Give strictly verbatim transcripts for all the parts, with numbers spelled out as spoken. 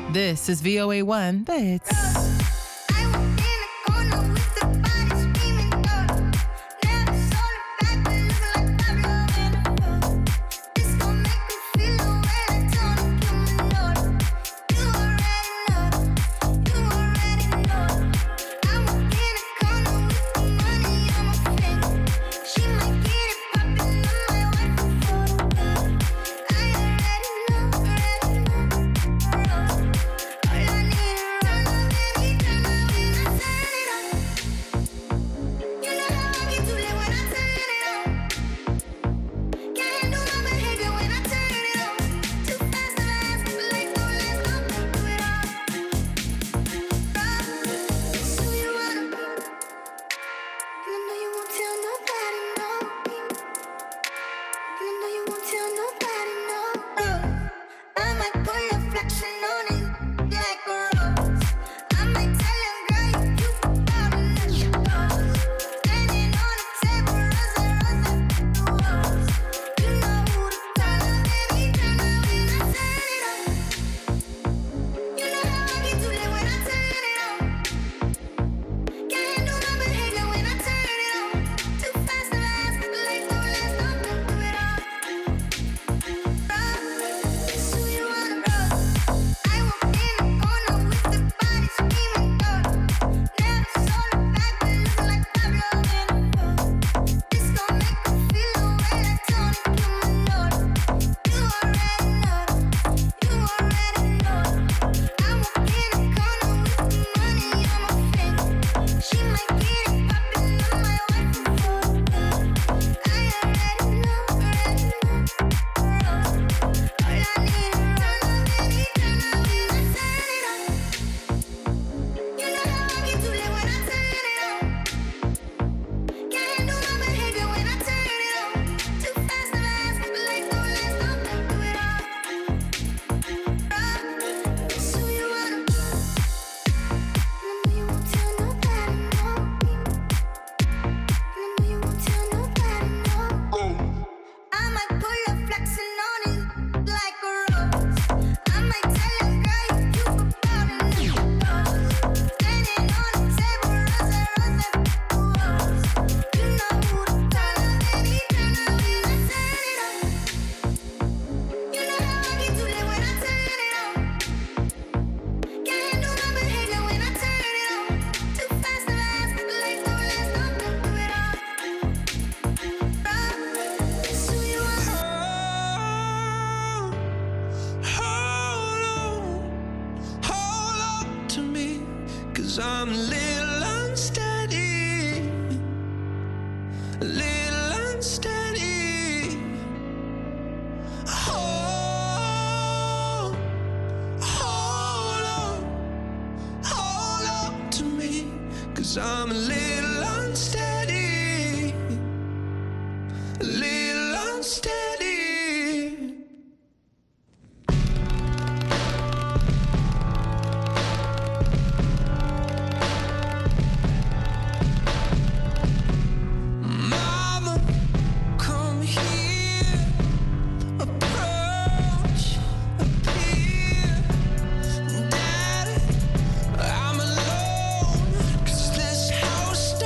This is V O A one, The Hits. I'm a little unsteady, a little unsteady. Hold, hold on, hold on to me, 'cause I'm a little unsteady, a little unsteady. House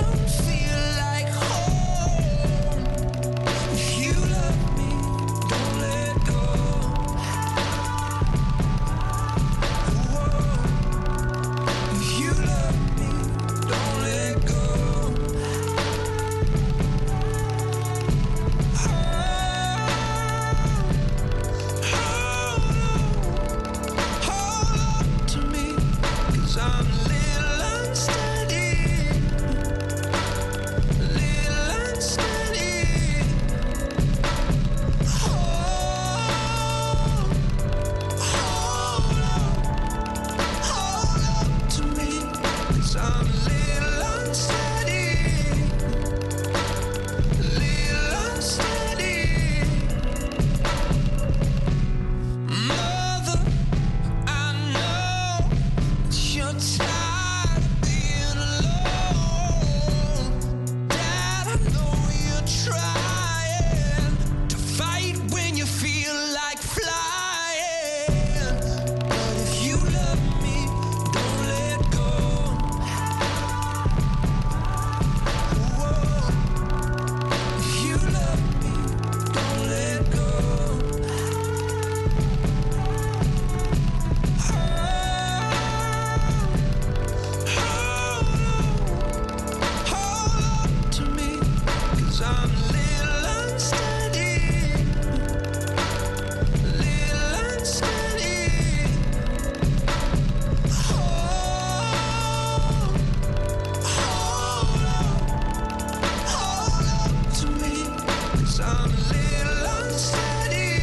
'cause I'm a little unsteady.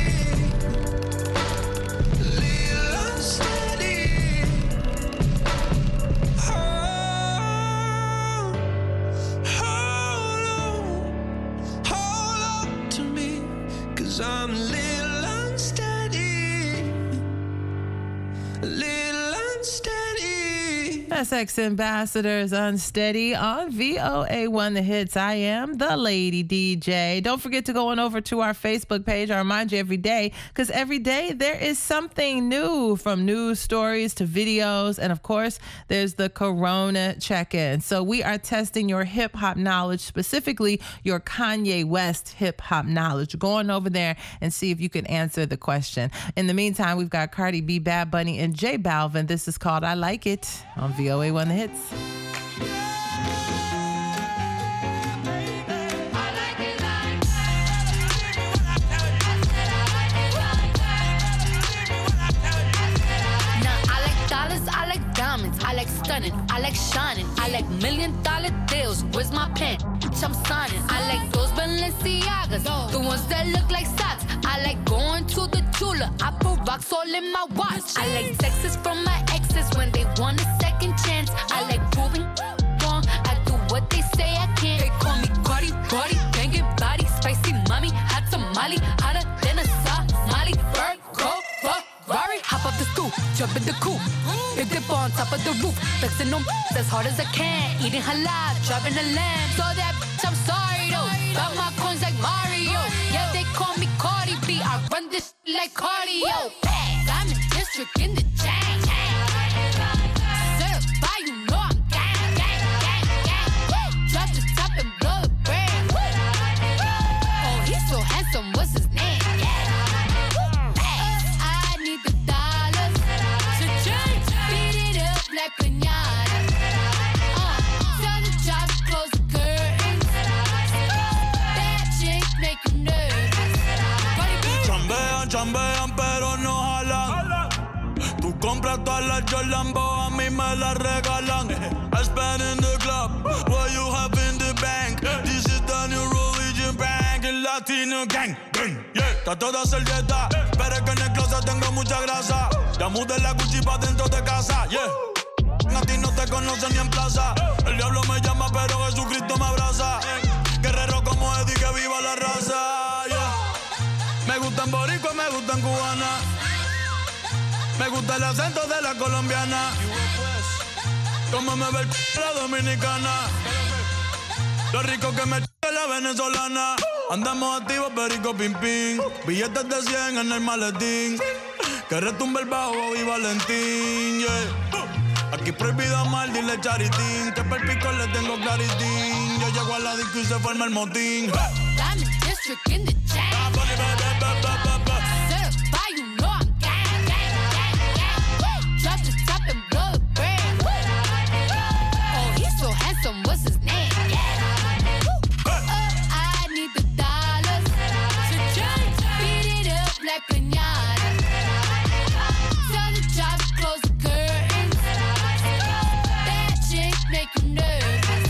A little unsteady. Hold, hold on, hold on to me, 'cause I'm a little unsteady. A little unsteady. That's Ex Ambassadors Unsteady on V O A one The Hits. I am the Lady D J. Don't forget to go on over to our Facebook page. I remind you every day, because every day there is something new, from news stories to videos. And of course, there's the Corona check-in. So we are testing your hip hop knowledge, specifically your Kanye West hip hop knowledge. Go on over there and see if you can answer the question. In the meantime, we've got Cardi B, Bad Bunny, and J Balvin. This is called I Like It on V O A one The Hits. I like diamonds, I like stunning, I like shining, I like million dollar deals. Where's my pen? Bitch, I'm signing. I like those Balenciagas, the ones that look like socks. I like going to the Tula, I put rocks all in my watch. I like texts from my exes when they want a second chance. I like proving wrong, I do what they say I can't. They call me Cardi, Cardi, banging body, spicy mommy, hot tamale, hotter than a Somali. Virgo, Ferrari, hop up the stoop, jump in the coupe. Big dip on top of the roof, flexing them as hard as I can. Eating halal, driving a lamb. So that bitch, I'm sorry though. Got my coins like Mario. Yeah, they call me Cardi B. I run this like cardio. I'm in district in the chain. Certified, you know I'm gang, gang, gang, gang. Drop the top and blow the brand. Oh, he's so handsome. What's his name? Like piñata. Uh, tell the jobs, close the curtains. Bad chicks make you nervous. Chambean, chambean, pero no jalan. Tú compras todas las Jolambo, a mí me las regalan. I spend in the club, what you have in the bank. This is the new religion bank, el Latino gang. Yeah, está toda servieta, pero es que en el closet tengo mucha grasa. Ya mudé la Gucci pa' dentro de casa, yeah. A ti no te conocen ni en plaza. El diablo me llama, pero Jesucristo me abraza. Guerrero como Eddie, que viva la raza. Yeah. Me gustan boricua, me gustan cubana. Me gusta el acento de la colombiana. Como me ve el la dominicana. Lo rico que me la venezolana. Andamos activos, perico pim pim. Billetes de cien en el maletín. Que retumbe el bajo y Valentín, yeah. Aquí prohibido amar, dile charitín. Que per pico le tengo claritín. Yo llego a la disco y se forma el motín. I'm in district in the chain. Certified, you know I'm gang, gang, gang, gang. Drop the top and blow the brand. Oh, he's so handsome, what's his name? Uh, I need the dollars. Beat it up like piñata. Tell the jobs, close the curtains. Bad chicks make you nervous.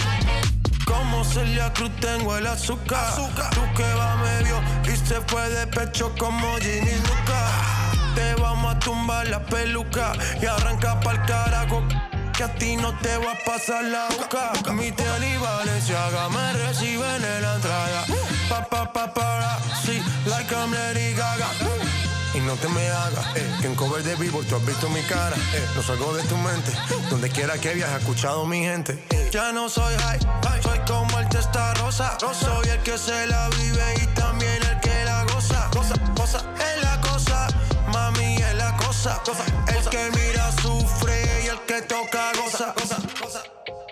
Como Celia Cruz tengo el azúcar. azúcar. Tú que va medio y se fue de pecho como Ginny Luca. Te vamos a tumbar la peluca y arranca pa'l carajo. Que a ti no te va a pasar la boca. Mi tele y Valenciaga me reciben en la entrada. Pa, pa, pa, para, sí, like I'm Lady Gaga. Y no te me hagas, eh, que en cover de Billboard tú has visto mi cara, eh, no salgo de tu mente, donde quiera que viajes, he escuchado mi gente. Ya no soy high, soy como el testa rosa, soy el que se la vive y también el que la goza, goza, goza, es la cosa, mami es la cosa, el que mira sufre y el que toca goza, goza, goza.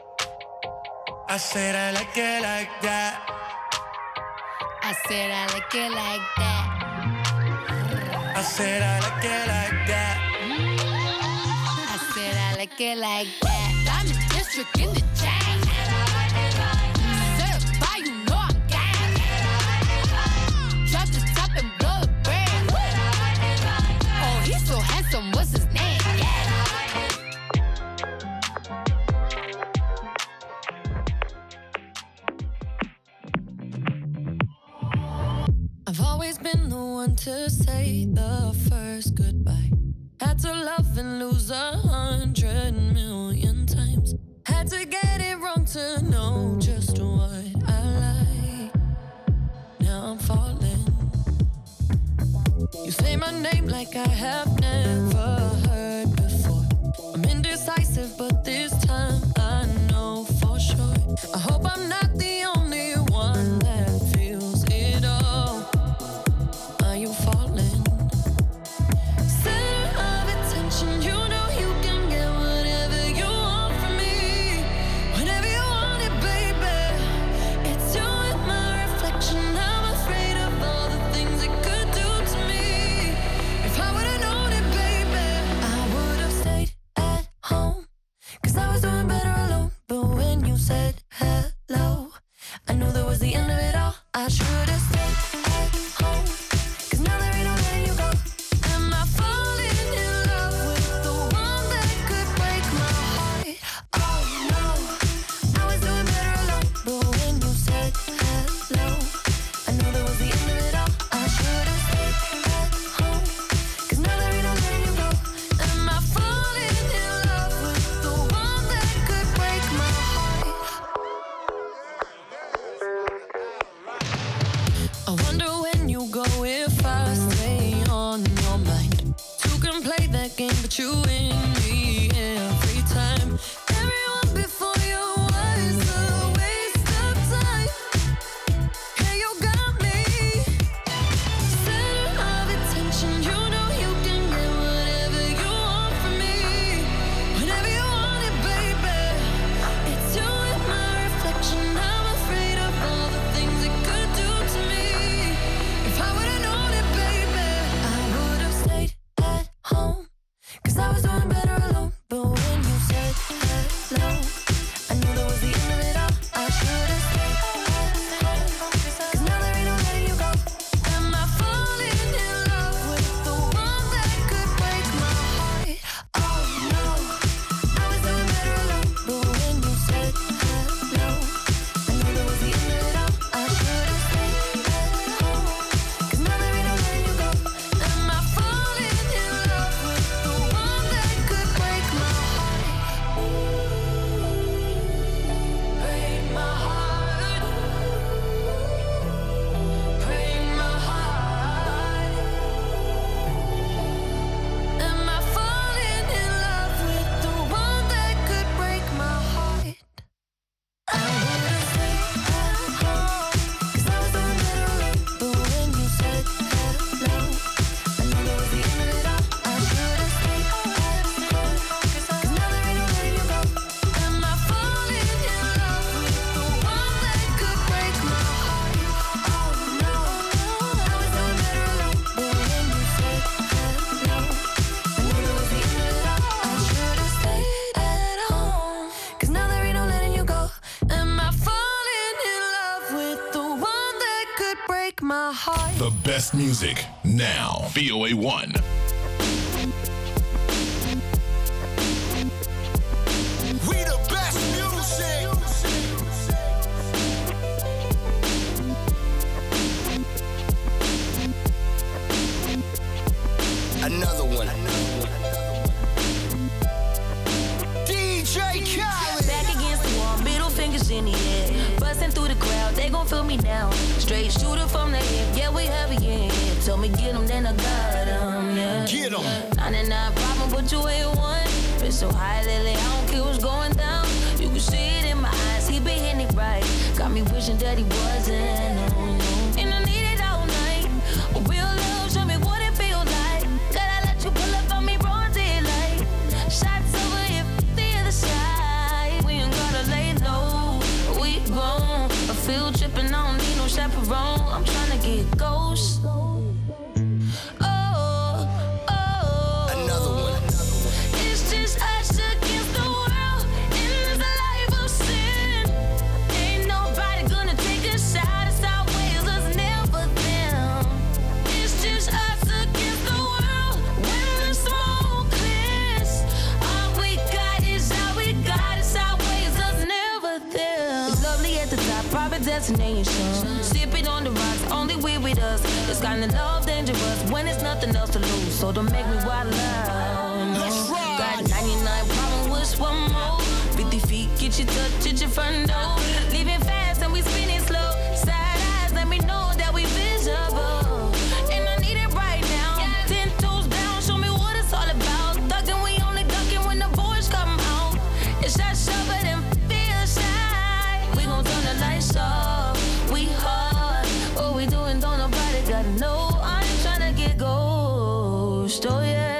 I said I like it like that. I said I like it like that. I said I like it like that. I said I like it like that. I'm in district in the chain. Certified, you know I'm gang. Drop the top and blow the brand. Oh, he's so handsome, what's his name? always been the one to say the first goodbye. Had to love and lose a hundred million times. Had to get it wrong to know just what I like. Now I'm falling. You say my name like I have never heard before. I'm indecisive, but this time I know for sure. I hope I'm not the only one that feels it all. Are you falling? Center of attention, you know you can get whatever you want from me. Whenever you want it, baby. It's you and my reflection. I'm afraid of all the things it could do to me. If I would've known it, baby, I would've stayed at home. Cause I was doing better alone. But when you said hello, I knew that was the end of it all. I should've stayed at home. Cause now there ain't no letting you go. Am I falling in love with the one that could break my heart? Oh no, I was doing better alone. But when you said hello, I knew that was the end of it all. I should've stayed at home. Cause now there ain't no letting you go. Am I falling in love with the one that could break my heart? I wonder when you go if I stay on your mind. Two can play that game, but you win me every time. Everyone before you was a waste of time. Yeah, you got me. Center of attention, you know you can get whatever you want from me. Whenever you want it, baby. It's you and my reflection. I'm afraid of all the things it could do to me. If I would've known it, baby, I would've stayed at home. Cause I was doing better alone. But when you said hello, I knew that was the end of it all. I should've stayed at home. Cause now there ain't no letting you go. Am I falling in love with the one that could break my heart? Oh no, I was doing better alone. But when you said hello, I knew that was the end of it all. I should've stayed at home. Cause now there ain't no letting you go. Am I falling in love with the one that could break my heart? Break my heart. Break my heart. Am I falling in love with the one that could break my heart? I would've stayed at home. Cause I was doing better alone. But when you said hello, I knew that was the end of it all. I should've stayed at home. Cause now there ain't no letting you go. Am I falling in love with the one that could break my heart? Oh no, I was doing better alone. But when you said hello, I knew that was the end of it all. I should've stayed at home. Cause now there ain't no letting you go. Am I falling in love with the one that could break my heart? The best music now. V O A one. We the best music. Another one. D J Khaled. Back against the wall, middle fingers in the air. Busting through the crowd, they gon' feel me now. Straight shooter from the hip, yeah, we heavy in here. Told me get 'em, then I got 'em, yeah. Get 'em. ninety-nine problem, but you ain't one. Been so high lately, I don't care what's going down. You can see it in my eyes, he been hitting it right. Got me wishing that he wasn't, no, no. And I need it all night. A real love, show me what it feels like. Gotta let you pull up on me, broad daylight. Shots over here, the other side. We ain't gotta lay low, we grown. A field trip and I don't need no chaperone. I'm tryna get ghost. Oh, oh. Another one. It's just us against the world in this life of sin. Ain't nobody gonna take us out. It's our ways, us never them. It's just us against the world when the smoke clears. All we got is all we got. It's our ways, us never them. It's lovely at the top, private jet destination. Sipping on the rocks, only we with us. This kind of love dangerous when it's nothing else to lose. So don't make me wild out. No. Got ninety-nine problems, wish one more. fifty feet, get you touch at your front door. Leaving fast and we spinning slow. Side eyes, let me know that we visible. And I need it right now. Ten toes down, show me what it's all about. Thugging, we only ducking when the boys come out. It's that shove it and feel shy. We gon' turn the lights off. We hard. What we doing, don't nobody gotta know. I ain't tryna get ghost. Oh yeah.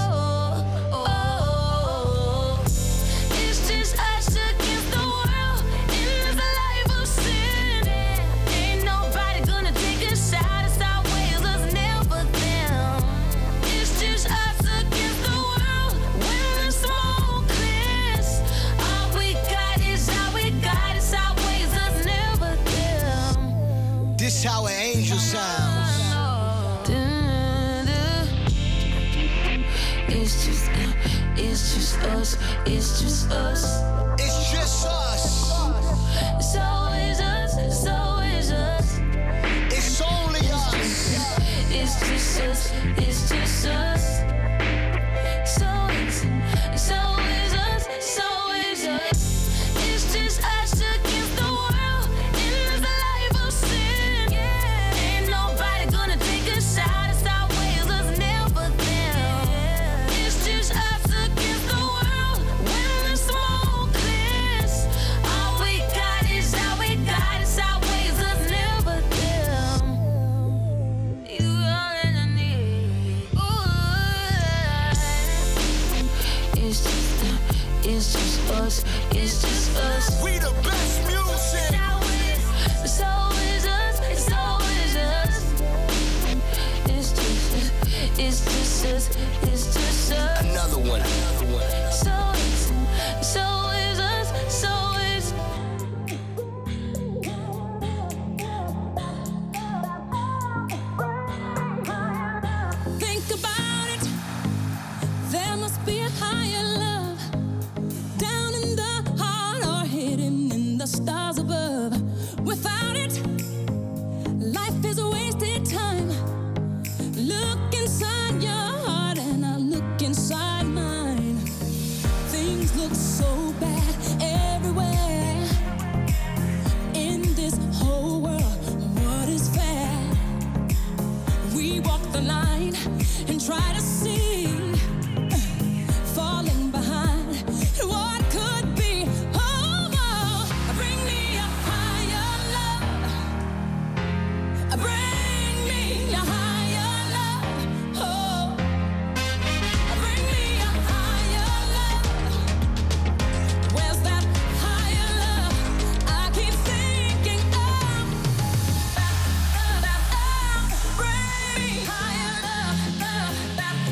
This how an angel sounds. It's just, it's just us. It's just us. It's just us. It's always us. It's always us. It's only us. It's just us. It's just us. It's always, it's always us. It's always us. It's just us against the world in this life of sin. Ain't nobody gonna take a shot. It's always us, never them. It's just us against the world when the smoke clears. All we got is all we got. It's always us, never them. You all that I need. Ooh. It's just, it's just us. It's just us. We the best music. It's always us. It's always us. It's just, it's just us. It's just us. Another one. Another one. It's always, it's always us. It's always. Think about it. There must be a higher love down in the heart or hidden in the stars above. Without it, life is a wasted time. Look inside your heart and I look inside mine. Things look so bad everywhere. In this whole world, what is fair? We walk the line and try to see, falling behind what could be. Oh, oh, bring me a higher love. Bring me a higher love. Oh, bring me a higher love. Where's that higher love? I keep thinking of. Bring me higher love.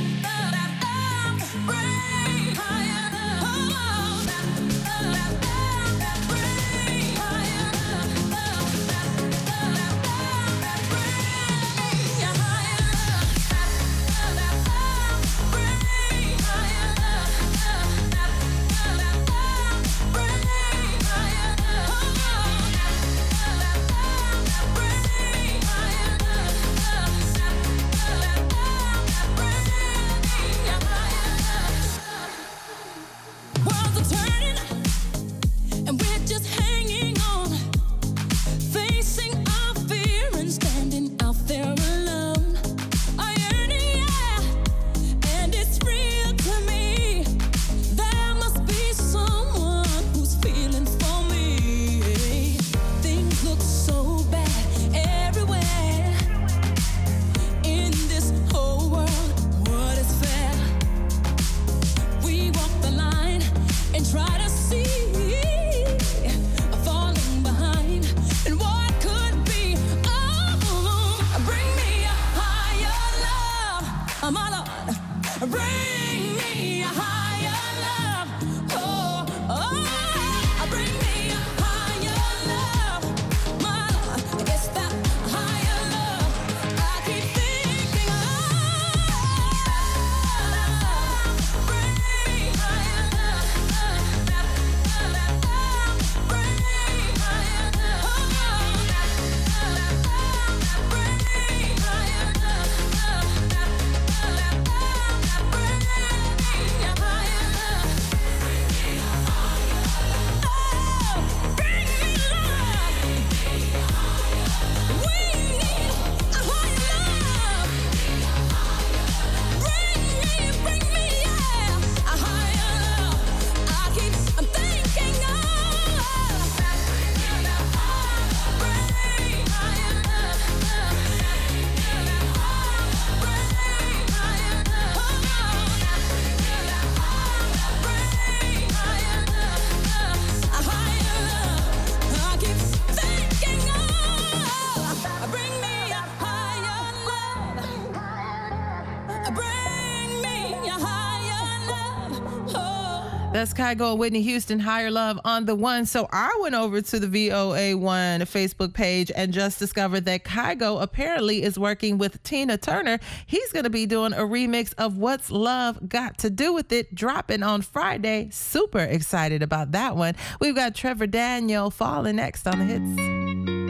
That's Kygo and Whitney Houston, Higher Love on the One. So I went over to the V O A one Facebook page and just discovered that Kygo apparently is working with Tina Turner. He's going to be doing a remix of What's Love Got to Do With It, dropping on Friday. Super excited about that one. We've got Trevor Daniel Falling next on the hits.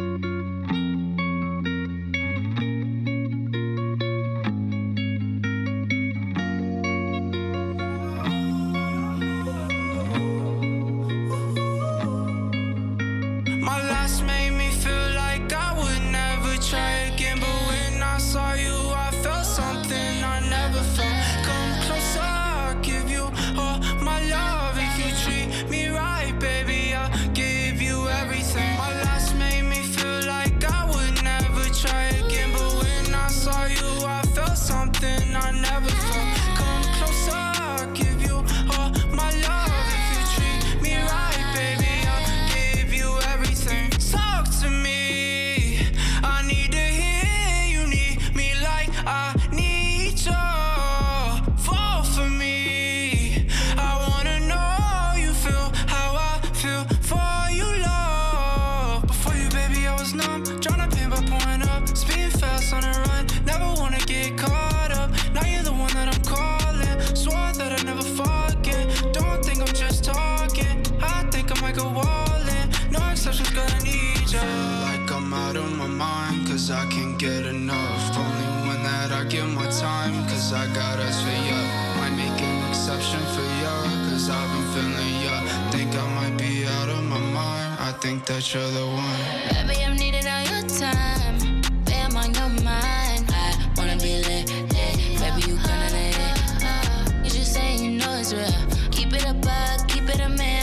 I can't get enough. Only one that I give my time, cause I got us for ya. Might make an exception for ya, cause I've been feeling ya. Think I might be out of my mind. I think that you're the one. Baby, I'm needing all your time. Baby, I'm on your mind. I wanna be lit, lit. Baby, you gonna let it. You just say you know it's real. Keep it a buck, keep it a meal.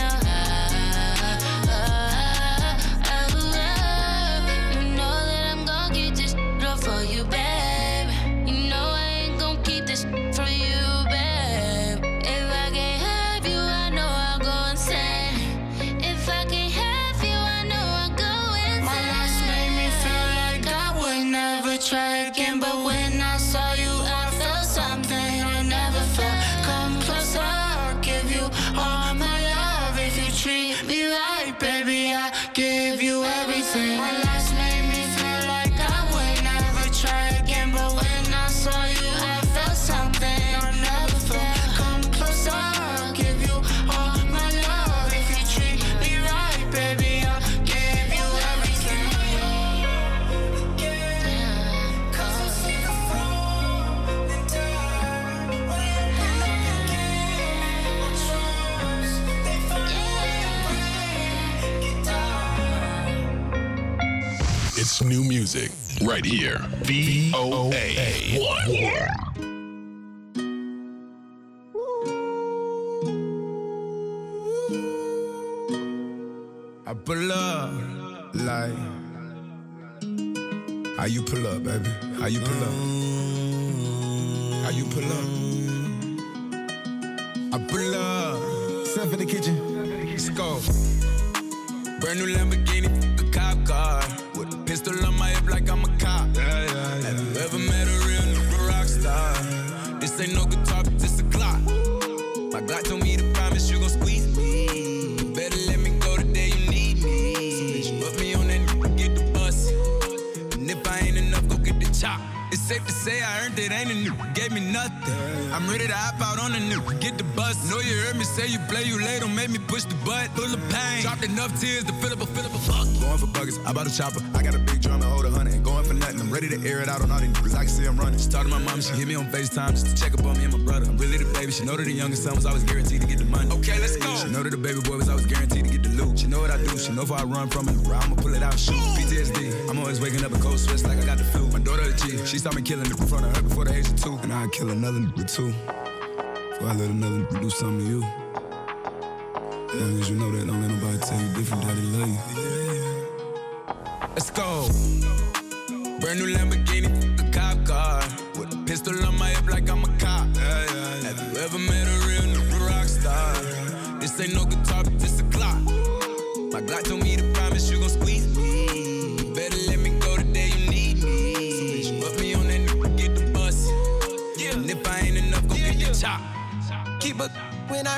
For you, babe. You know I ain't gon' keep this for you, babe. If I can't have you, I know I'll go insane. If I can't have you, I know I'll go insane. My last made me feel like I would never try again, but when I saw you, I felt something I never felt. Come closer, I'll give you all my love. If you treat me right, baby, I give you everything. My last made me feel like I would never try again, but when I saw you, I felt something I never felt. Come closer, I'll give you all my love. If you treat me right, baby, I'll give you everything. Yeah, cause I see you fall and die. When I pull up again, my trust, they find me, get down. It's new music right here. V O A one. I pull up like how you pull up, baby? How you pull up? How you pull up? I pull up. Step in the kitchen. Let's go. Brand new Lamborghini, a cop car. With a pistol on my hip like I'm a cop. Yeah, yeah, yeah. Have you ever met a real nigga rock star? This ain't no guitar, but this a clock. My Glock told me to promise you gon' squeeze me. You better let me go the day you need me. So bitch, put me on that nigga, get the bus. And if I ain't enough, go get the chop. It's safe to say I earned it, ain't a nigga gave me nothing. I'm ready to hop out on a nigga, get the bus. Know you heard me say you play, you late, don't make me push the butt. Full of pain, dropped enough tears to fill up a, fill up a fuck. Going for buggers, I bought a chopper. I got a big drum and hold a hundred. Ain't going for nothing, I'm ready to air it out on all these niggas. I can see I'm running. She talked to my mom, she hit me on FaceTime just to check up on me and my brother. I'm really the baby, she know that the youngest son was always guaranteed to get the money. Okay, let's go. She know that the baby boy was always guaranteed to get the loot. She know what I do, she know if I run from it, I'ma pull it out and shoot. P T S D, I'm always waking up in cold sweats like I got the flu. My daughter a G, she saw me killing it in front of her before the age of two. And I'd kill another nigga too, before I let another nigga do something to you. As long as you know that, don't let nobody tell you different, daddy love you. Let's go. Brand new Lamborghini, a cop car. With a pistol on my hip like I'm a cop. Yeah, yeah, yeah. Have you ever met a real nigga rock star? This ain't no guitar, but this a clock. My Glock told me to promise you gon' squeeze me. You better let me go the day you need me. So bitch, put me on that nigga, get the bus. Yeah. And if I ain't enough, go yeah, get the chop. Keep a when I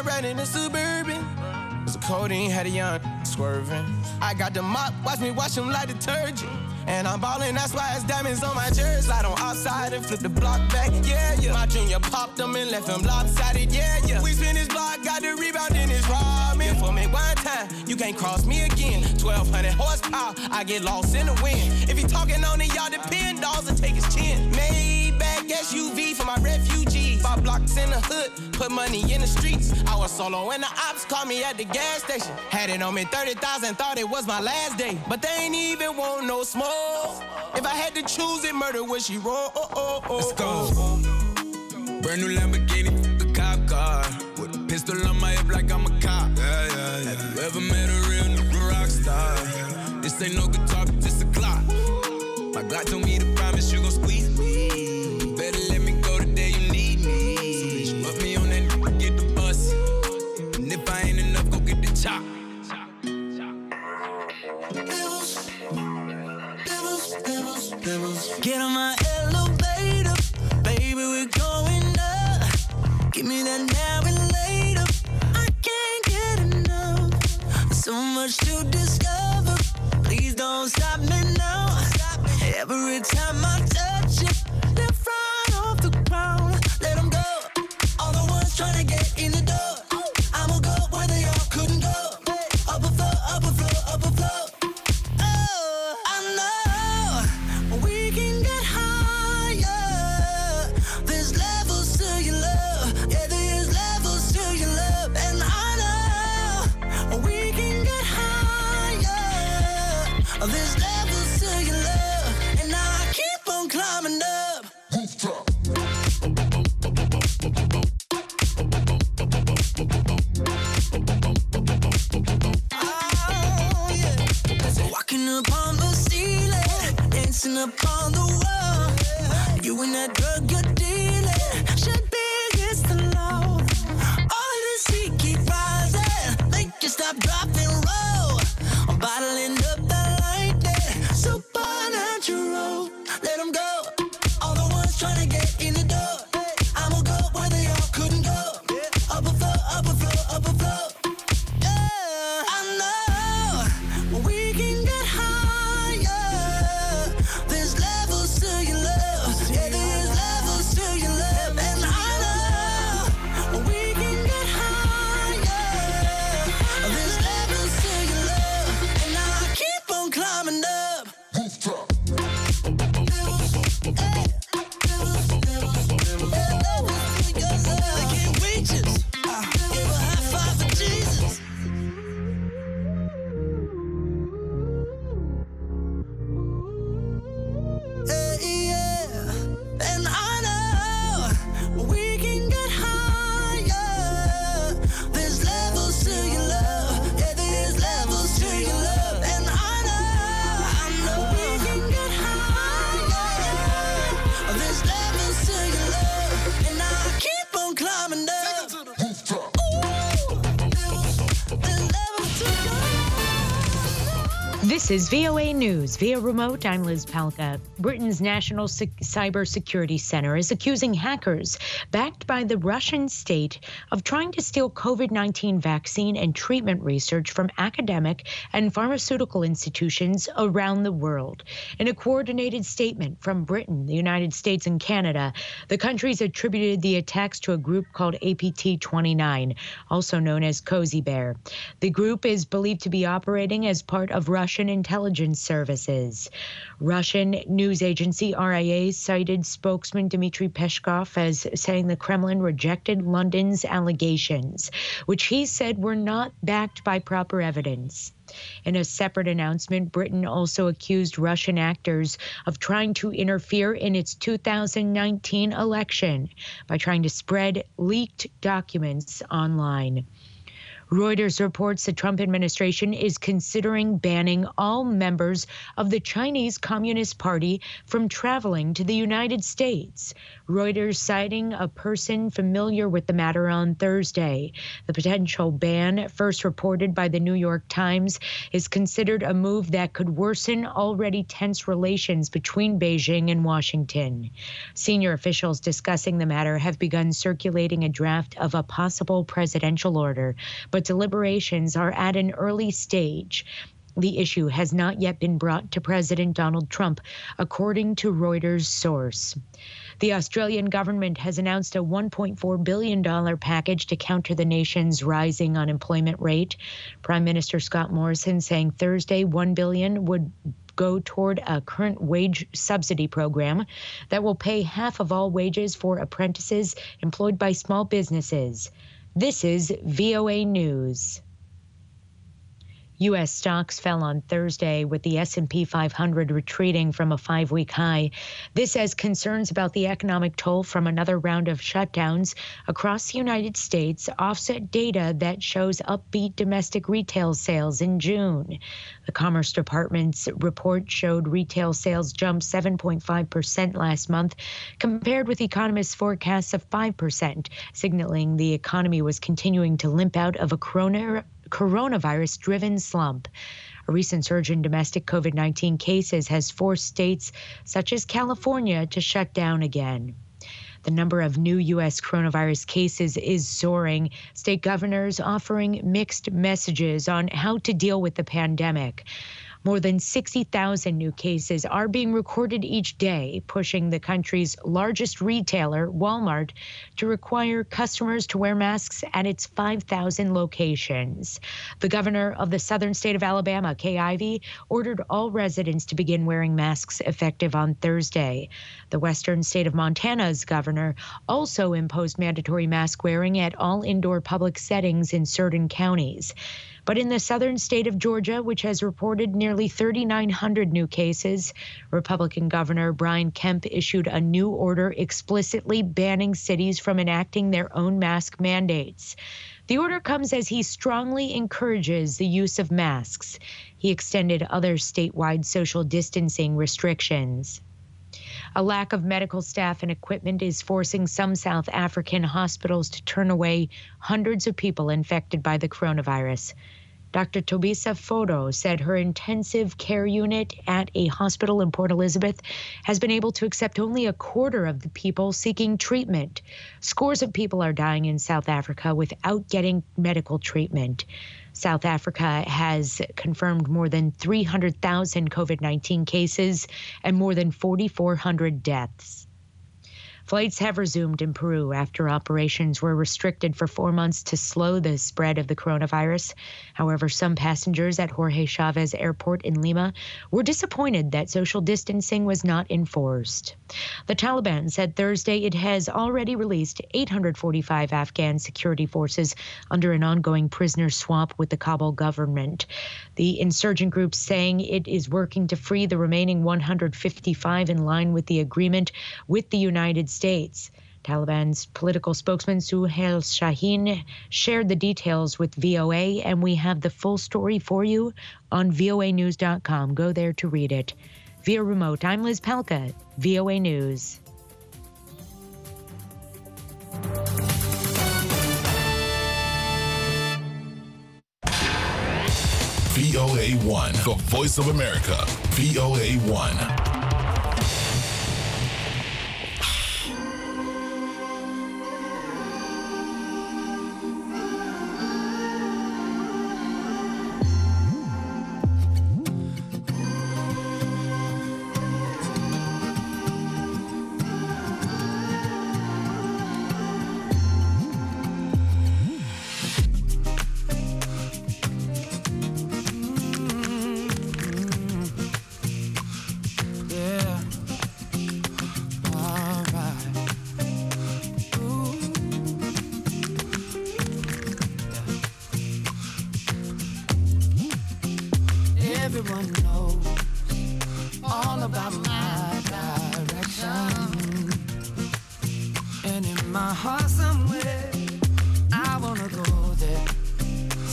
riding in a Suburban. Was a codeine, had a young swerving. I got the mop, watch me wash them like detergent. And I'm ballin', that's why it's diamonds on my jersey. Slide on outside and flip the block back, yeah, yeah. My junior popped them and left them lopsided, yeah, yeah. We spin his block, got the rebound, then it's robbing. Yeah, for me one time, you can't cross me again. twelve hundred horsepower, I get lost in the wind. If he talking on it, y'all depend, dolls and take his chin. Maybach S U V for my refugees. Five blocks in the hood, put money in the streets. I was solo and the ops called me at the gas station. Had it on me thirty thousand, thought it was my last day. But they ain't even want no smoke. If I had to choose it, murder would she roll? Oh, oh, oh, Let's go. oh. Brand new Lamborghini, the cop car. With a pistol on my hip like I'm a cop. Yeah, yeah, yeah. Have you ever met a real nigga rock star? This ain't no guitar, but this a clock. My Glock told me to promise you gon' squeeze me. You better let me go the day you need me. So bitch, put me on that nigga, get the bus. And if I ain't enough, go get the chop. Get on my elevator, baby, we're going up. Give me that now and later. I can't get enough. So much to discover. Please don't stop me now. Every time I touch you, left right off the ground. Let them go. All the ones trying to get in the door. I'ma go where they all couldn't go. Up a floor, up a floor, up a floor. Oh, I know we can get higher. There's levels to your love. Yeah, there's levels to your love. And I know we can get higher. There's levels to your love. And I keep on climbing up. Oh, yeah. Walking upon the ceiling, dancing upon the wall. You and that drug you're dealing should be against the law. All of this heat keep rising, make you stop, drop, and roll. I'm bottling up that lightning, supernatural. Let them go. All the ones trying to get in the door. I'ma go where they all couldn't go. Up a floor, up a floor, up a floor. Yeah, I know we can get higher. There's levels to your love. Yeah, there's levels to your love. And I know we can get higher. There's levels to your love. And I keep on climbing up. They can't reach us. Give a high five for Jesus. Hey, yeah. And I know we can get higher. There's levels to your love. Yeah, there's levels to your love. And I know, I know we can get higher. There's levels to your love. And I keep on climbing up. Ooh. There's levels to your love. This is V O A News. Via remote, I'm Liz Palka. Britain's National C- Cybersecurity Center is accusing hackers backed by the Russian state of trying to steal COVID nineteen vaccine and treatment research from academic and pharmaceutical institutions around the world. In a coordinated statement from Britain, the United States, and Canada, the countries attributed the attacks to a group called A P T twenty-nine, also known as Cozy Bear. The group is believed to be operating as part of Russian intelligence services. Russian news agency R I A cited spokesman Dmitry Peskov as saying the Kremlin rejected London's allegations, which he said were not backed by proper evidence. In a separate announcement, Britain also accused Russian actors of trying to interfere in its two thousand nineteen election by trying to spread leaked documents online. Reuters reports the Trump administration is considering banning all members of the Chinese Communist Party from traveling to the United States. Reuters citing a person familiar with the matter on Thursday. The potential ban, first reported by the New York Times, is considered a move that could worsen already tense relations between Beijing and Washington. Senior officials discussing the matter have begun circulating a draft of a possible presidential order, but deliberations are at an early stage. The issue has not yet been brought to President Donald Trump, according to Reuters' source. The Australian government has announced a one point four billion dollars package to counter the nation's rising unemployment rate. Prime Minister Scott Morrison saying Thursday one billion dollars would go toward a current wage subsidy program that will pay half of all wages for apprentices employed by small businesses. This is V O A News. U S stocks fell on Thursday, with the S and P five hundred retreating from a five-week high. This as concerns about the economic toll from another round of shutdowns across the United States offset data that shows upbeat domestic retail sales in June. The Commerce Department's report showed retail sales jumped seven point five percent last month, compared with economists' forecasts of five percent, signaling the economy was continuing to limp out of a corona coronavirus-driven slump. A recent surge in domestic COVID nineteen cases has forced states such as California to shut down again. The number of new U S coronavirus cases is soaring, state governors offering mixed messages on how to deal with the pandemic. More than sixty thousand new cases are being recorded each day, pushing the country's largest retailer, Walmart, to require customers to wear masks at its five thousand locations. The governor of the southern state of Alabama, Kay Ivey, ordered all residents to begin wearing masks effective on Thursday. The western state of Montana's governor also imposed mandatory mask wearing at all indoor public settings in certain counties. But in the southern state of Georgia, which has reported nearly thirty-nine hundred new cases, Republican Governor Brian Kemp issued a new order explicitly banning cities from enacting their own mask mandates. The order comes as he strongly encourages the use of masks. He extended other statewide social distancing restrictions. A lack of medical staff and equipment is forcing some South African hospitals to turn away hundreds of people infected by the coronavirus. Doctor Tobisa Fodo said her intensive care unit at a hospital in Port Elizabeth has been able to accept only a quarter of the people seeking treatment. Scores of people are dying in South Africa without getting medical treatment. South Africa has confirmed more than three hundred thousand COVID nineteen cases and more than forty-four hundred deaths. Flights have resumed in Peru after operations were restricted for four months to slow the spread of the coronavirus. However, some passengers at Jorge Chavez Airport in Lima were disappointed that social distancing was not enforced. The Taliban said Thursday it has already released eight hundred forty-five Afghan security forces under an ongoing prisoner swap with the Kabul government. The insurgent group saying it is working to free the remaining one hundred fifty-five in line with the agreement with the United States. States. Taliban's political spokesman Suhail Shaheen shared the details with V O A, and we have the full story for you on V O A news dot com. Go there to read it. Via remote, I'm Liz Palka, V O A News. V O A one, the voice of America. V O A one. Everyone knows all about my direction, and in my heart somewhere I wanna go there.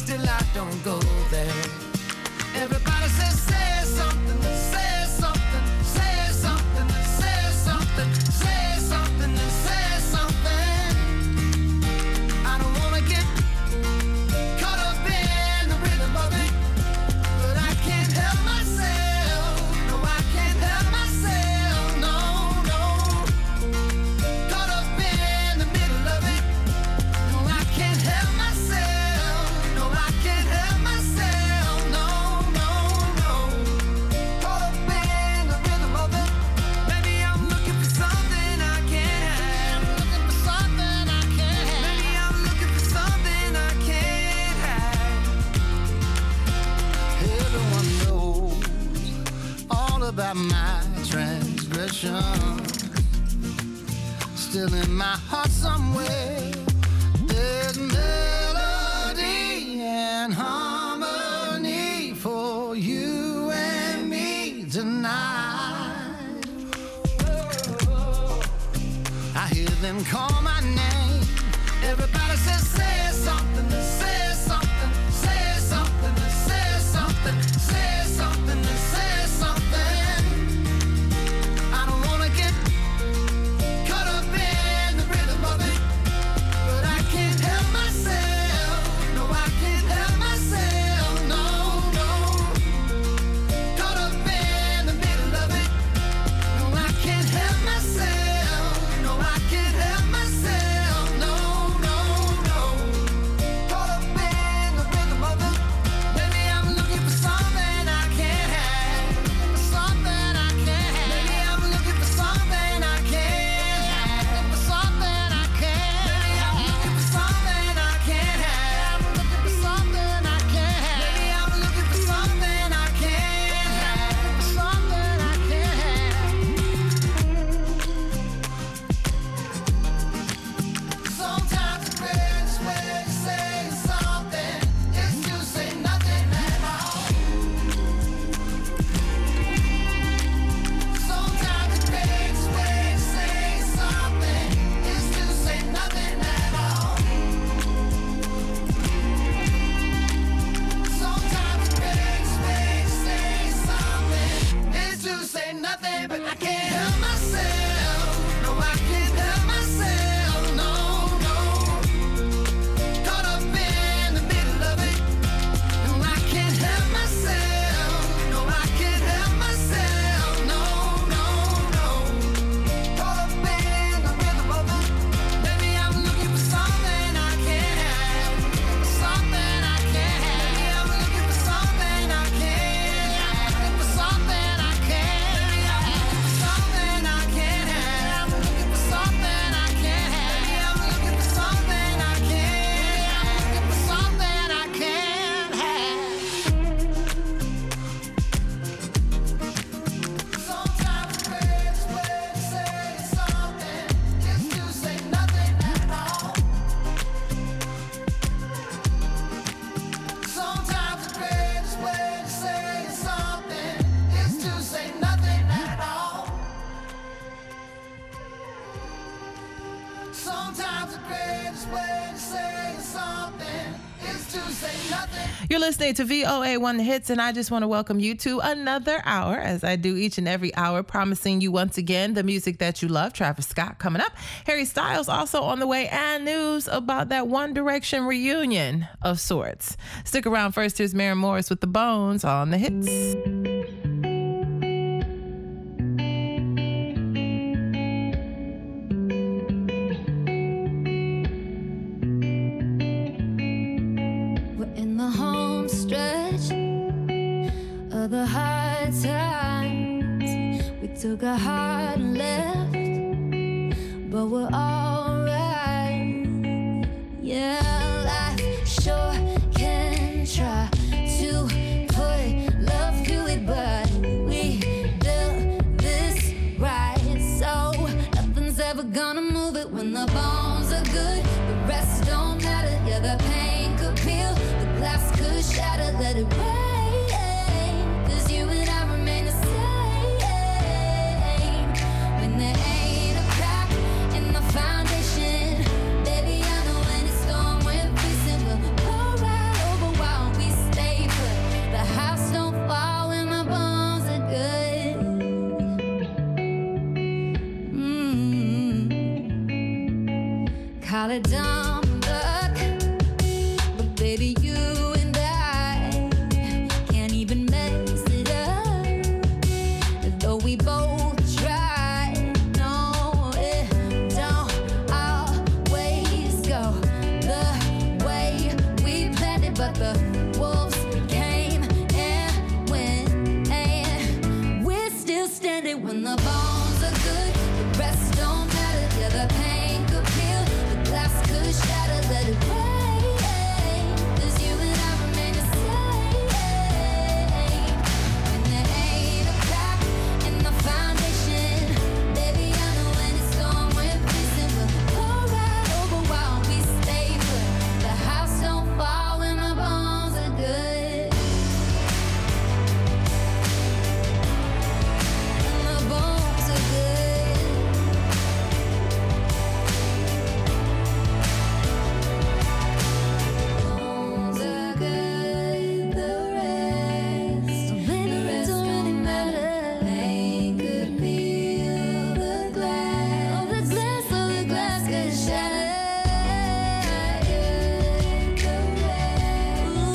don't go there. Everybody says, say something, say something, say something, say something, say something, say something. I don't wanna get caught up in the rhythm of it, but I can't help myself. No, I can't help myself. No, no. Caught up in the middle of it. No, I can't help myself. No, I can't help myself. No, no, no. Caught up in the rhythm of it. Maybe I'm looking for something I can't have. Looking for something I can't have. Maybe I'm looking for something I can't have. Everyone knows all about my transgression. Still in my heart somewhere, there's melody and harmony for you and me tonight. I hear them call my name. Everybody says, say something, say something, say something, say something, say something, say something. I don't wanna get caught up in the rhythm of it, but I can't help myself. No, I can't help myself. No, no. Caught up in the middle of it. No, I can't help myself. No, I can't help myself. No, no, no. Caught up in the rhythm of it. Maybe I'm looking for something I can't have. For something I can't have. Maybe I'm looking for something I can't have. For something I can't. Maybe I'm looking for something I can't have. Looking for something I can't have. Maybe I'm looking for something I can't have. For something I can't have. Sometimes the greatest way to say something is to say nothing at all. Sometimes the greatest way to say something is to say nothing at all. Sometimes the greatest way to say something is to say nothing, but I can't help myself. No, I can't help myself. No, no. Caught up in the middle of it. No, I can't help myself. No, I can't help myself. No, no, no. Caught up in the rhythm of it. Maybe I'm looking for something I can't have. Something I can't have. Maybe I'm looking for something I can't have. For something I can't. Maybe I'm looking for something I can't have. Looking for something I can't have. Maybe I'm looking for something I can't have. Looking for something I can't have. Sometimes the greatest way to say something is to say nothing at all. Sometimes the greatest way to say something is to say nothing at all. Sometimes the greatest way to say something is to say nothing. You're listening to V O A One The Hits, and I just want to welcome you to another hour, as I do each and every hour, promising you once again the music that you love. Travis Scott coming up. Harry Styles also on the way, and news about that One Direction reunion of sorts. Stick around. First, here's Maren Morris with The Bones on The Hits. We're in the home stretch of the hard times. We took a hard left, but we're alright. Yeah, life sure can try to put love to it, but we built this right, so nothing's ever gonna move it when the bones are good. The rest don't matter. Yeah, the pain could peel, the glass could shatter. Let it rain, 'cause you and I remain the same. When there ain't a crack in the foundation, baby, I know when it's storm we're facing, we'll go right over while we Not a dumb luck, but baby, you and I can't even mess it up. Though we both try, no, it don't always go the way we planned it, but the wolves came and went, and we're still standing when the bones are good. The rest don't matter, yeah, the pain could peel, the glass could shatter, let it rain. 'Cause you and I remain the same. And there ain't a crack in the foundation. Baby, I know when it's storm, we're facing, we'll go right over while we stay put. The house don't fall when the bones are good. And the bones are good. Bones are good, the rest, the rest don't matter. They could peel the glass, oh the glass, oh the glass could shatter. The rest, ooh,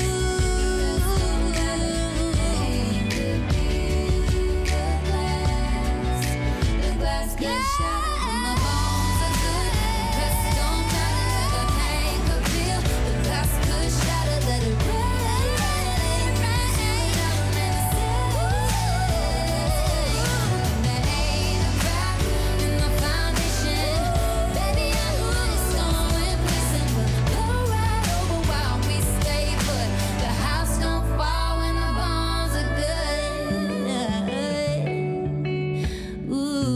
they could peel the glass, the glass could shatter. And the bones are good, the rest don't matter. The pain could peel, the glass could shatter. Let it rain, rain, rain. I remain the same. And there ain't a crack in the foundation. Baby, I know when it's storm, we're facing, we'll go right over while we stay put. The house don't fall when the bones are good.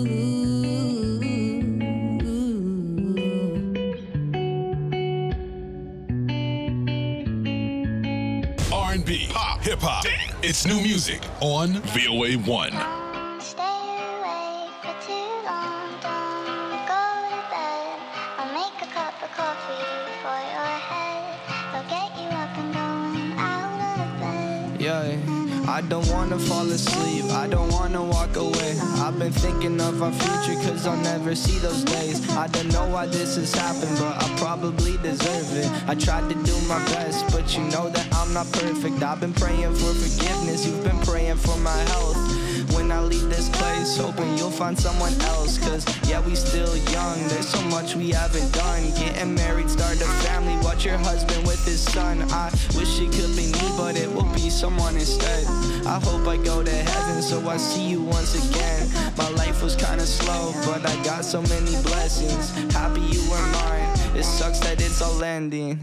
R and B, pop, hip hop. It's new music on V O A one. Stay awake for too long, don't go to bed. I'll make a cup of coffee for your head. I'll get you up and going out of bed. Yeah, I don't wanna fall asleep, I don't wanna walk away. I've been thinking of our future, cause I'll never see those days. I don't know why this has happened, but I probably deserve it. I tried to do my best, but you know that I'm not perfect. I've been praying for forgiveness, you've been praying for my health. When I leave this place, hoping you'll find someone else. Cause yeah, we still young, there's so much we haven't done. Getting married, start a family, watch your husband with his son. I wish it could be me, but it will be someone instead. I hope I go to heaven, so I see you once again. My life was kinda slow, but I got so many blessings. Happy you were mine, it sucks that it's all ending.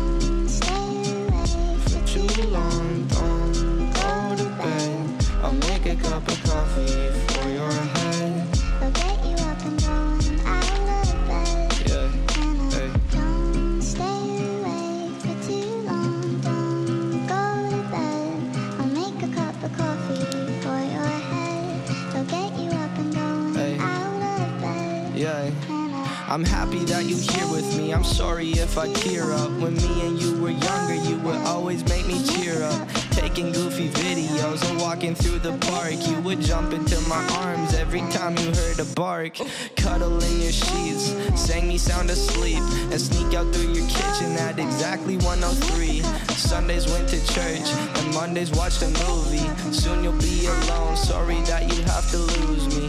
For too long, don't go to bed. I'll make a cup of coffee for your head. I'll get you up and going out of bed. Yeah, hey. Don't stay awake for too long, don't go to bed. I'll make a cup of coffee for your head. I'll get you up and going Hey. out of bed. Yeah. I'm happy that you here with me. I'm sorry if I tear up. When me and you were younger, you would always make me cheer up. Taking goofy videos and walking through the park. You would jump into my arms every time you heard a bark. Cuddle in your sheets, sang me sound asleep, and sneak out through your kitchen at exactly one oh three. Sundays went to church, and Mondays watched a movie. Soon you'll be alone, sorry that you have to lose me.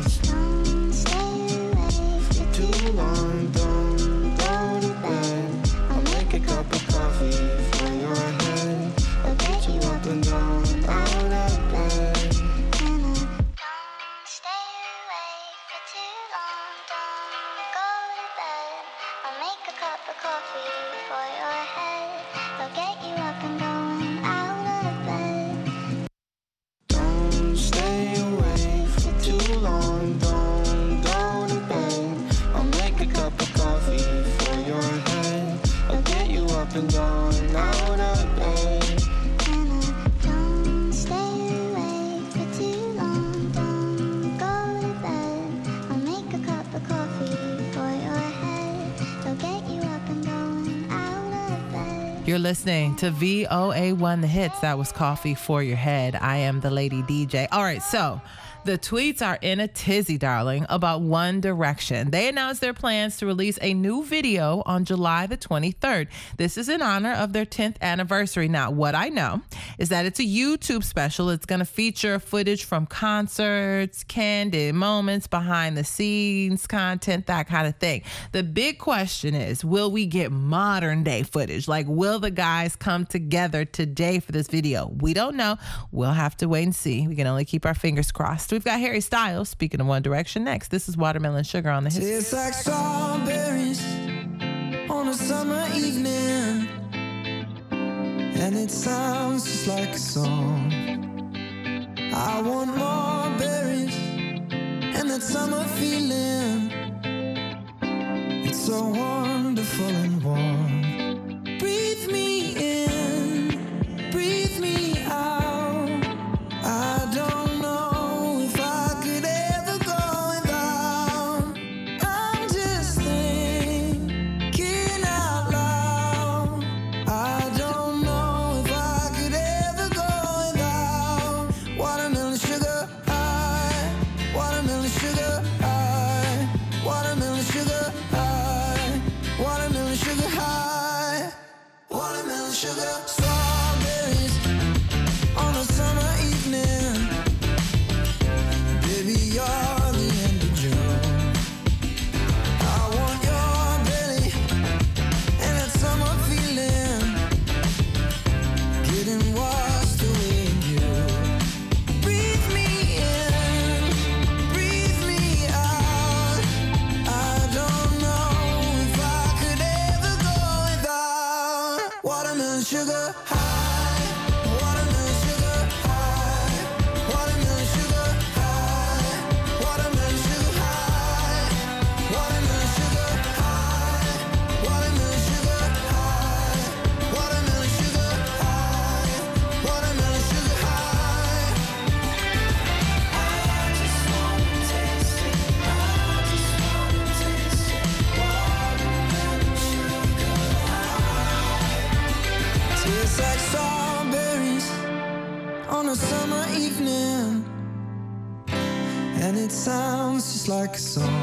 Too long, don't go to bed. I'll make a cup of coffee for your head. I'll get you up and down, out of bed. Stay awake for too long, don't go to bed. I'll make a cup of coffee for your head. I'll get you up and going out of bed. Don't stay awake for too long, don't go to bed. I'll make a cup of coffee for your head. I'll get you up and down, out of bed. Don't stay awake for too long, don't go to bed. I'll make a cup of coffee for your head. I'll get you up and going out of bed. You're listening to V O A one The Hits. That was Coffee for Your Head. I am the Lady D J. All right, so The tweets are in a tizzy, darling, about One Direction. They announced their plans to release a new video on July the twenty-third. This is in honor of their tenth anniversary. Now, what I know is that it's a YouTube special. It's going to feature footage from concerts, candid moments, behind the scenes content, that kind of thing. The big question is, will we get modern day footage? Like, will the guys come together today for this video? We don't know. We'll have to wait and see. We can only keep our fingers crossed. We've got Harry Styles, speaking of One Direction, next. This is Watermelon Sugar on the hit. Tastes like strawberries on a summer evening, and it sounds just like a song. I want more berries and that summer feeling. It's so wonderful and warm. Breathe me in, breathe me out. I don't sounds just like a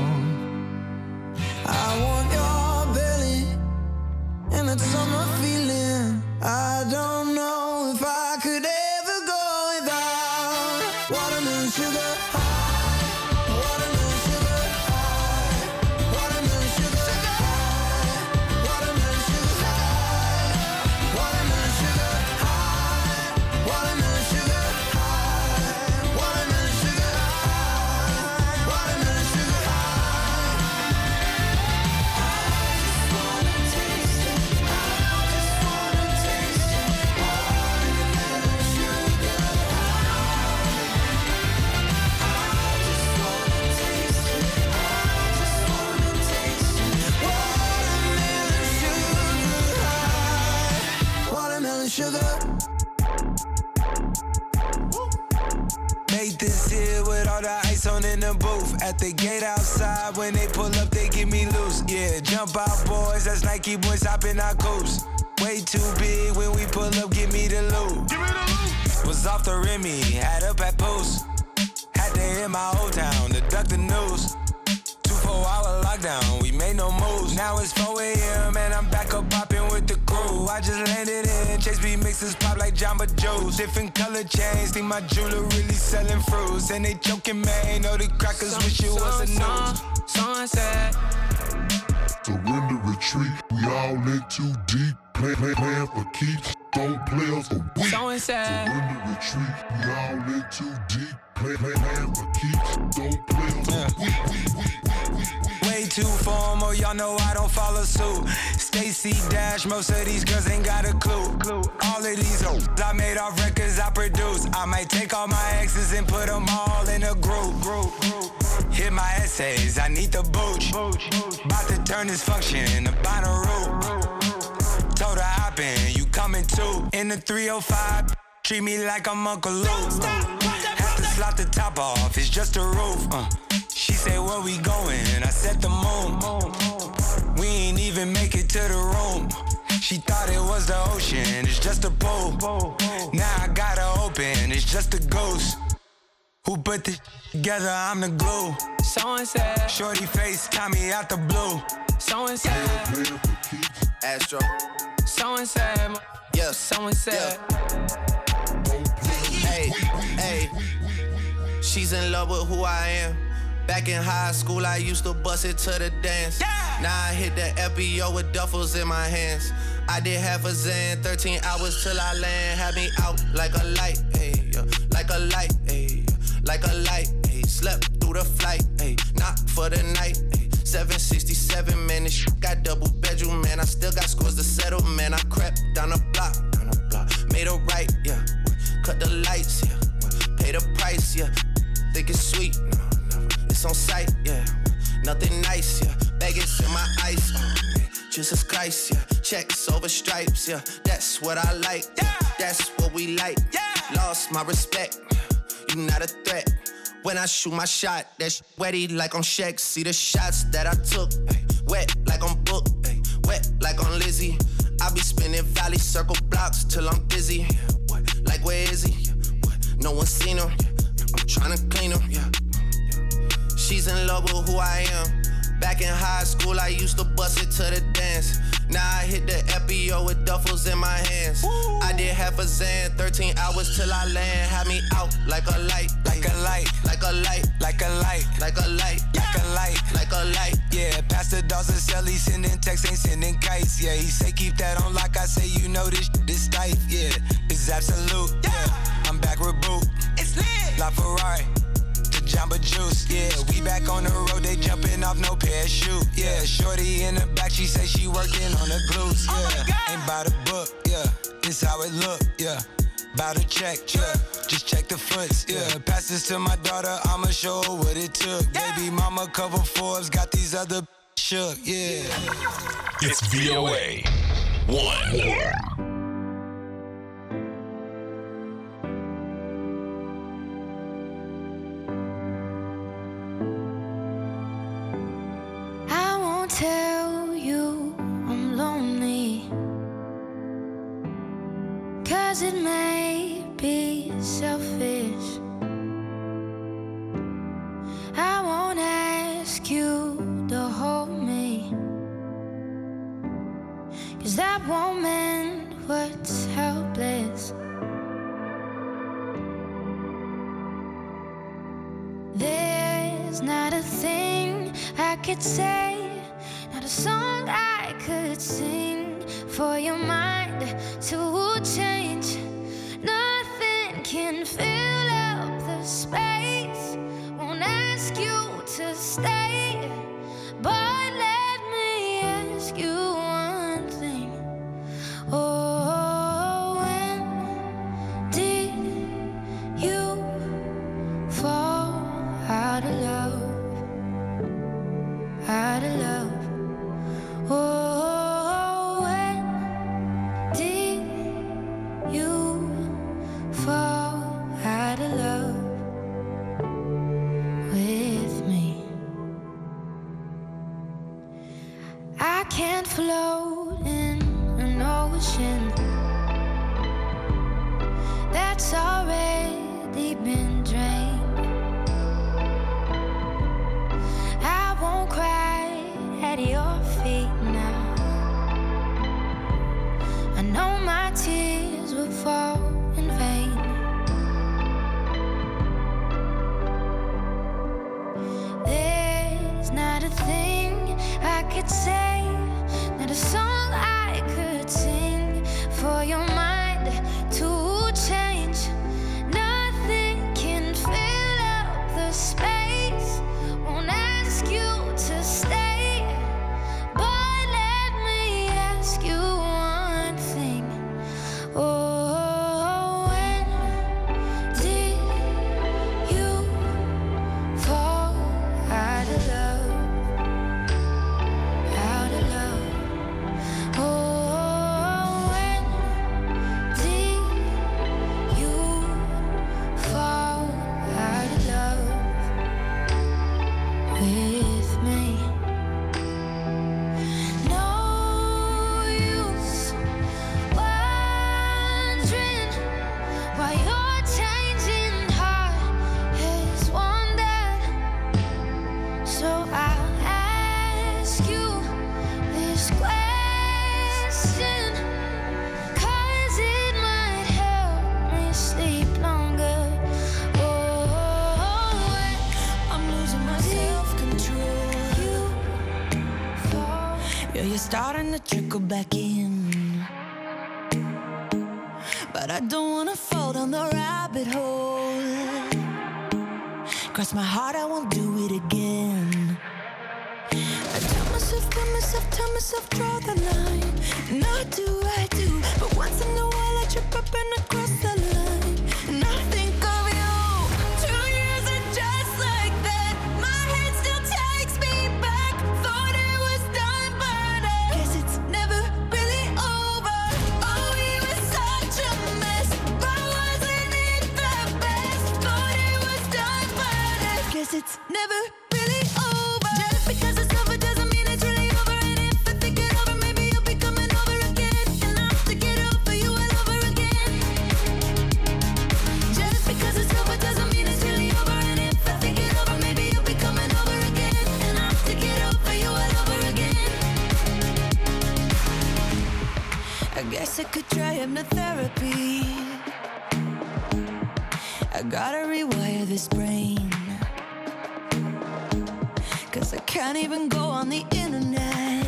song. I want your belly and that summer feeling. I don't know if I could ever go without watermelon sugar high, watermelon sugar high, watermelon sugar high, watermelon sugar high, watermelon sugar high, watermelon sugar high, watermelon sugar high, watermelon sugar high. I just wanna taste it. I just wanna taste it. Watermelon sugar high. Watermelon sugar. Made this here with all the ice on in the booth. At the gate outside, when they pull up, they get me loose. Yeah, jump out, boys. That's Nike boys hopping our coops. Way too big when we pull up, give me the loot. Give me the loot. Was off the Remy, had up at post. Had to hit my old town to duck the news. Two four hour lockdown, we made no moves. Now it's four a.m. and I'm back up popping with the crew. I just landed in Chase B mixes pop like Jamba Joe's. Different color chains, think my jeweler really selling fruits. And they joking, man, know the crackers wish it was a news. Sunset. Surrender, retreat, we all in too deep. Play, play, playing for keeps, don't play us for weak. Surrender, retreat, we all in too deep. Play, play, playing for keeps, don't play us for weak. Way too formal, y'all know I don't follow suit. Stacy Dash, most of these girls ain't got a clue. All of these hoes I made off records I produce. I might take all my exes and put them all in a group. Hit my essays, I need the booch. About to turn this function into Bonnaroo. Told her hop in, you coming too. In the three oh five, treat me like I'm Uncle Luke. Have to slot the top off, it's just a roof. Uh. She said, where we going? I said the moon. We ain't even make it to the room. She thought it was the ocean, it's just a pool. Now I gotta open, it's just a ghost. Who put this Together I'm the glue. So and said. Shorty face caught me out the blue. So and said. Astro. So and said. Yeah. So and said. Hey, hey. She's in love with who I am. Back in high school, I used to bust it to the dance. Yeah. Now I hit the F B O with duffels in my hands. I did half a Zan, thirteen hours till I land. Had me out like a light, ayy, yeah. Like a light, ayy, yeah. Like a light, ayy. Slept through the flight, ayy. Not for the night, ayy. seven sixty-seven, man, this shit got double bedroom, man. I still got scores to settle, man. I crept down the block, down the block. Made a right, yeah. Cut the lights, yeah. Pay the price, yeah. Think it's sweet, no, never. It's on sight, yeah. Nothing nice, yeah. Baggage in my ice, oh, man. Jesus Christ, yeah. Checks over stripes, yeah. That's what I like, yeah. That's what we like, yeah. Lost my respect, you not a threat. When I shoot my shot, that sh- wetty like on Shaq. See the shots that I took, ay, wet like on Book, ay, wet like on Lizzie. I be spinning valley circle blocks till I'm busy. Yeah, what? Like where is he? Yeah, what? No one seen him. Yeah, I'm trying to clean him. Yeah, yeah. She's in love with who I am. Back in high school, I used to bust it to the dance. Now I hit the F B O with duffels in my hands. Woo. I did half a Zan, thirteen hours till I land. Had me out like a light, like a light, like a light, like a light, like a light, like a light, like a light. Yeah, Pastor Dawson Sally sending texts, ain't sending kites. Yeah, he say keep that on like I say, you know this this tight. Yeah, it's absolute. Yeah, I'm back with boot. It's lit. La Ferrari. Jamba Juice, yeah, we back on the road, they jumping off no parachute, yeah, shorty in the back, she say she working on the glutes, yeah, oh ain't by the book, yeah, this how it look, yeah, bout to check, yeah, just check the foots, yeah, pass this to my daughter, I'ma show her what it took, yeah. Baby mama cover Forbes, got these other shook, yeah. It's V O A one. Yeah. Tell you I'm lonely, 'cause it may be selfish. I won't ask you to hold me, 'cause that won't mend what's helpless. There's not a thing I could say, not a song I could sing for your mind to change. Nothing can fill up the space. Won't ask you to stay, but let me ask you one thing. Oh, when did you fall out of love? Out of love. Oh, when did you fall out of love with me? I can't float in an ocean that's already been drained. I won't cry at your feet now. I know my tears will fall in vain. There's not a thing I could say, not a song I could sing for your mind to change. Nothing can fill up the space. Won't ask you to stay, but let me ask you one thing. Oh, when did you fall out of love? Out of love. Oh, when did you fall out of love with me? No use wondering why you're changing heart. Yes, one day Yeah, you're starting to trickle back in. But I don't wanna fall down the rabbit hole. Cross my heart, I won't do it again. I tell myself, tell myself, tell myself, draw the line. And I do, I do. But once in a while I trip up and I cross the line. And I think of you. Two years and just like that, my head still takes me back. Thought it was done, but I guess it's never really over. Oh, we were such a mess, but wasn't it the best? Thought it was done, but I guess it's never really over. Just because it's over doesn't mean it's really over. And if I think it over, maybe you'll be coming over again. And I'll have to get over you all over again. Just because it's over doesn't mean it's really over. And if I think it over, maybe you'll be coming over again. And I'll have to get over you all over again. I guess I could try hypnotherapy. I gotta rewire this brain. Cause I can't even go on the internet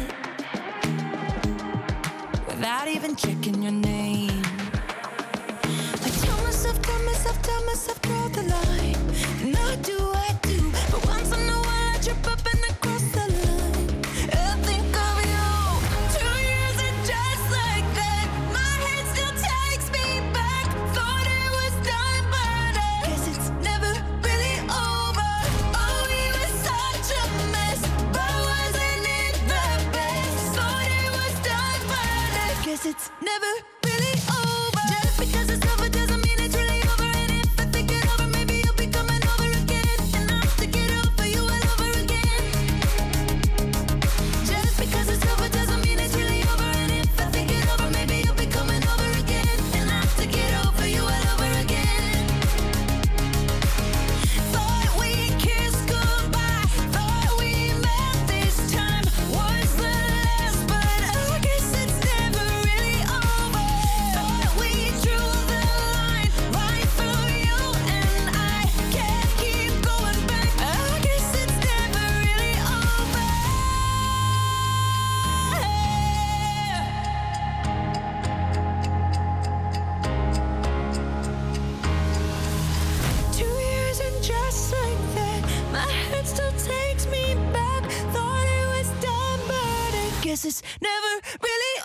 without even checking your name. I tell myself, tell myself, tell myself, draw the line. And I do, I do. But once in a while I trip up and I cross the line. I think of you. Two years and just like that, my head still takes me back. Thought it was done, but I guess it's never really over. Oh, we were such a mess, but wasn't it the best? Thought it was done, but I guess it's never really over. Just because it's over doesn't mean it's really over. And if I think it over, maybe you'll be coming over again. And I'll have to get over you all over again. Just because it's over doesn't mean it's really over. And if I think it over, maybe you'll be coming over again. And I'll have to get over you all over again. Thought we kissed goodbye. Thought we met this time was the last, but I guess it's never really over. Thought we drew the line right through you and I can't keep going back. I guess it's never really over. Two years and just like that, my head still takes me back. Thought it was done, but I guess it's never really